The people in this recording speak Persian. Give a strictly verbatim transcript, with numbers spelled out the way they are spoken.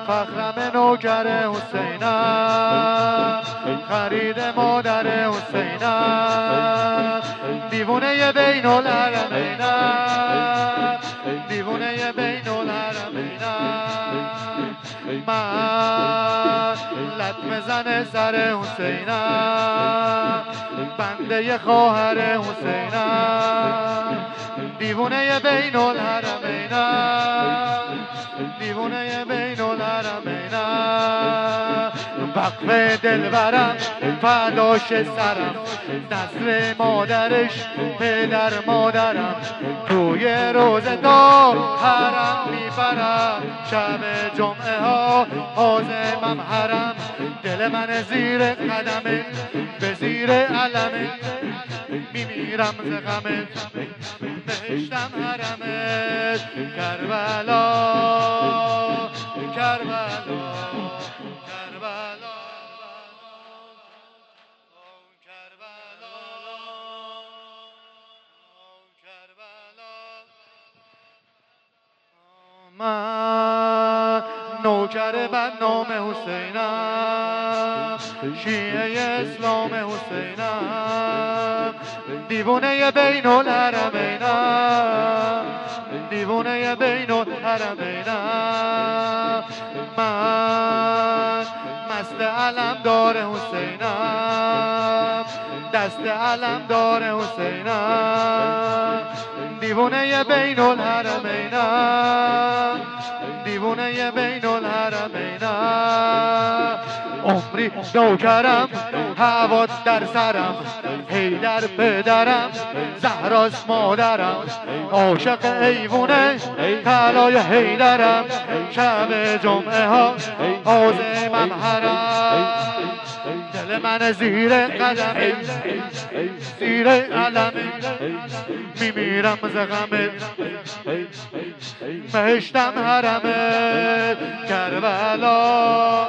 فخرم نوکر حسینم، خرید مادر حسینم، دیوونه بین الحرمینم، دیوونه بین الحرمینم. من لطمه زن سر حسینم، بنده خواهر حسینم، دیوونه بین الحرمینم، دیوونه بین الحرمینم. وقف دلبرم فداش سرم، نصر مادرش پدر مادرم، توی روزه تا حرم میبرم، شب جمعه ها عازمم حرم. دل من زیر قدمه به زیر علمه، میمیرم ز غمه بهشتم حرمت. کربلا کربلا کربلا من نوکر بدنام حسینم، شیعه اسلام حسینم، دیوونه بین الحرمینم، دیوونه بین الحرمینم. من مست علمدار حسینم، دست علمدار حسینم، دیوونه بین الحرمینم، دیوونه بین الحرمینم. عمری نوکرم هوا در سرم، حیدر پدرم زهراست مادرم، عاشق ایوونه طلای حیدرم، شب جمعه ها عازمم حرم. دل من زیر قدمه زیر علمه، میمیرم ز غمه بهشتم حرمه. کربلا